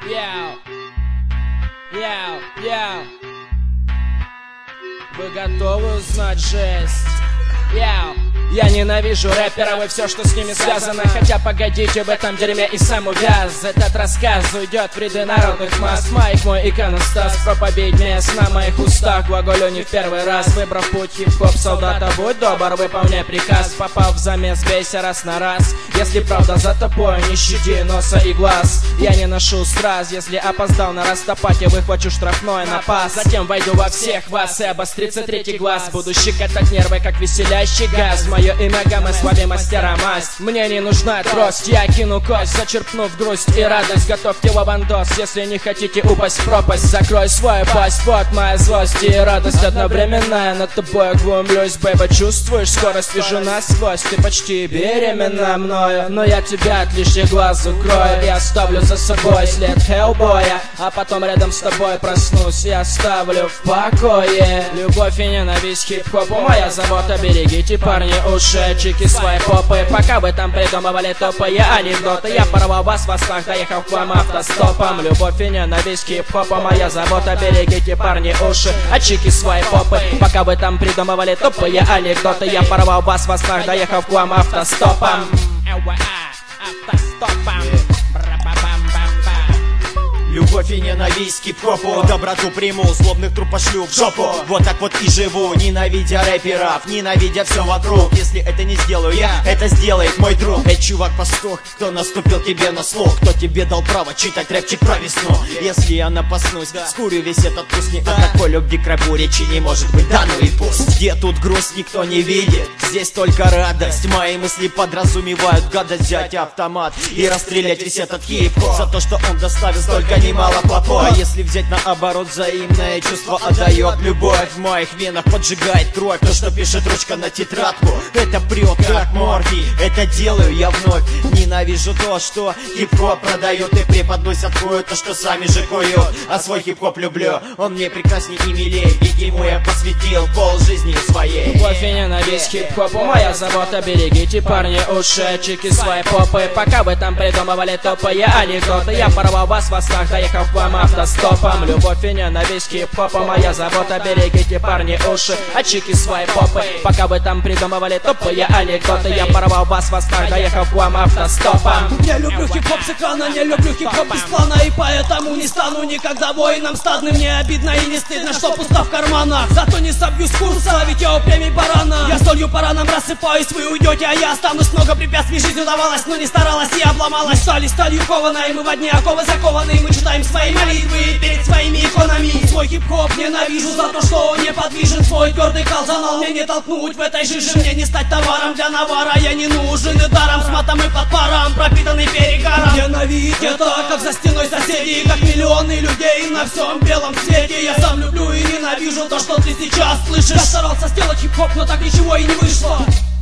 Яу, яу, яу. Вы готовы узнать жесть? Яу. Я ненавижу рэперов и все, что с ними связано. Хотя погодите, в этом дерьме и сам увяз. Этот рассказ уйдет в ряды народных масс. Майк мой иконостас, проповедь мест на моих устах. Глаголю не в первый раз, выбрав путь хип-хоп солдата. Будь добр, выполняй приказ. Попав в замес, бейся раз на раз. Если правда за тобой, не щади носа и глаз. Я не ношу страз, если опоздал на растопате, выхвачу штрафной напас. Затем войду во всех вас и обострится третий глаз. Буду щекотать нервы, как веселящий газ. Мое имя Гамэ, с вами мастера масть. Мне не нужна трость, я кину кость, зачерпнув грусть и радость. Готовьте лавандос, если не хотите упасть в пропасть. Закрой свою пасть, вот моя злость и радость одновременно. Я над тобой глумлюсь, бэйба, чувствуешь скорость? Вижу насквозь, ты почти беременна мною. Но я тебя от лишних глаз укрою и оставлю за собой след Хеллбоя. А потом рядом с тобой проснусь и оставлю в покое. Любовь и ненависть хип-хопу моя забота. Берегите, парни, уши, чики свои попы. Пока вы там придумывали тупые анекдоты, я порвал вас в восхах, доехав к вам автостопом. Любовь и ненависть хип-хопа моя забота. Берегите, парни, уши, а чики свои попы. Пока вы там придумывали тупые анекдоты, я порвал вас в восхах, доехав к вам автостопом. Любовь и ненависть хип-хопу, доброту приму, злобных труп пошлю в жопу. Вот так вот и живу, ненавидя рэперов, ненавидя все вокруг. Если это не сделаю я, это сделает мой друг. Эй, чувак-пастух, кто наступил тебе на слух? Кто тебе дал право читать рэпчик про весну? Если я напаснусь, скурю весь этот вкус. Ни о какой любви к рэпу речи не может быть, да ну и пусть. Где тут грусть, никто не видит, здесь только радость. Мои мысли подразумевают гадость, взять автомат и расстрелять весь этот хип-хоп. За то, что он доставил столько немало плохого. А если взять наоборот, взаимное чувство отдает. Любовь в моих венах поджигает кровь. То, что пишет ручка на тетрадку, это прет как морфий. Это делаю я вновь. Ненавижу то, что хип-хоп продает и преподносят кое-то, что сами же куют. А свой хип-хоп люблю, он мне прекрасней и милей, ведь ему я посвятил пол жизни своей. Любовь и ненависть хип-хопу моя забота. Берегите, парни, уши, чики свои попы. Пока вы там придумывали тупые анекдоты, я порвал вас в восхах, доехав к вам автостопом. Любовь и ненависть хип-хопа моя забота. Берегите, парни, уши, а чики свои попы. Пока вы там придумывали тупые анекдоты, я порвал вас в восхах, доехав к вам автостопом. Не люблю хип-хоп с экрана, не люблю хип-хоп без плана. И поэтому не стану никогда воином стадным. Мне обидно и не стыдно, что пусто в карманах. Зато не собью с курса, ведь я упрямей барана. Я солью бараном рассыпаюсь, вы уйдете, а я останусь. Много препятствий жизнь удавалось, но не старалась и обломалась. Стали сталью кована, и мы в одни оковы закованы. Мы читаем свои молитвы перед своими иконами. Свой хип-хоп ненавижу за то, что он неподвижен. Свой твердый калзанал мне не толкнуть в этой жиже. Мне не стать товаром для навара. Я не нужен и даром, с матом и под паром, пропитанный перегаром. Ненавидеть это, как за стеной соседей, как миллионы людей на всем белом свете. Я сам люблю и ненавижу то, что ты сейчас слышишь. Я старался сделать хип-хоп, но так ничего и не вышло.